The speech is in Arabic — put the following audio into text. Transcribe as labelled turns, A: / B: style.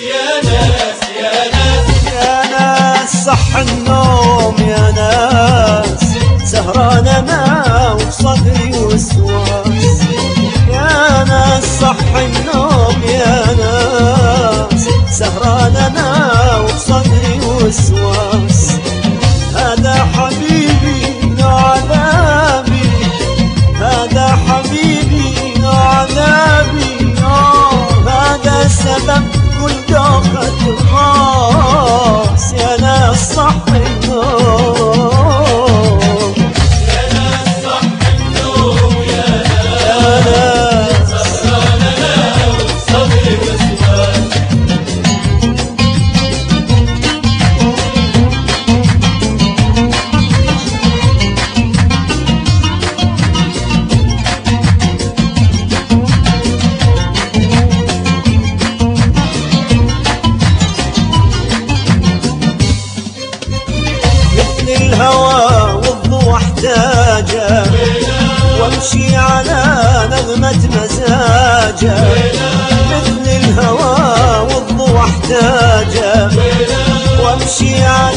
A: صح النوم يا ناس، سهران انا وبصدري وسواس. يا ناس صح النوم يا ناس، سهران انا وبصدري وسواس. هذا حبيبي نوع عذابي، هذا حبيبي نوع عذابي. هذا سبب كل دوخة الراس. يا ناس صح النوم،
B: يا ناس صح النوم، يا ناس سهران انا وبصدري وسواس.
A: الهوى والضوء احتاجه، وامشي على نغمة مزاجه. مثل الهوى والضوء احتاجه، وامشي على